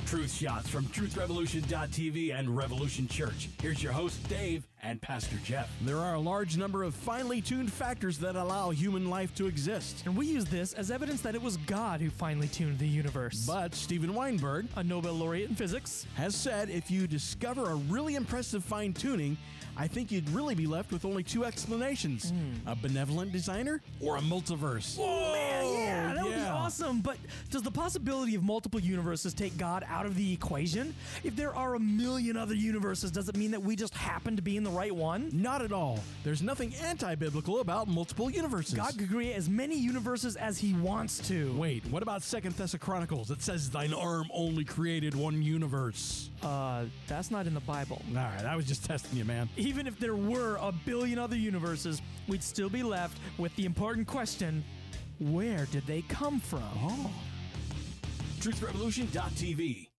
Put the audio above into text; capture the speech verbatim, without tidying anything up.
Truth shots from truth revolution dot t v and Revolution Church. Here's your host, Dave, and Pastor Jeff. There are a large number of finely tuned factors that allow human life to exist. And we use this as evidence that it was God who finely tuned the universe. But Steven Weinberg, a Nobel laureate in physics, has said if you discover a really impressive fine tuning, I think you'd really be left with only two explanations. Mm. A benevolent designer or a multiverse. Whoa, man, yeah, that would yeah. be awesome. But does the possibility of multiple universes take God out of the equation? If there are a million other universes, does it mean that we just happen to be in the right one? Not at all. There's nothing anti-biblical about multiple universes. God could create as many universes as he wants to. Wait, what about Second Thessalonians? It says thine arm only created one universe. Uh, that's not in the Bible. All right, I was just testing you, man. Even if there were a billion other universes, we'd still be left with the important question, where did they come from? Oh. truth revolution dot t v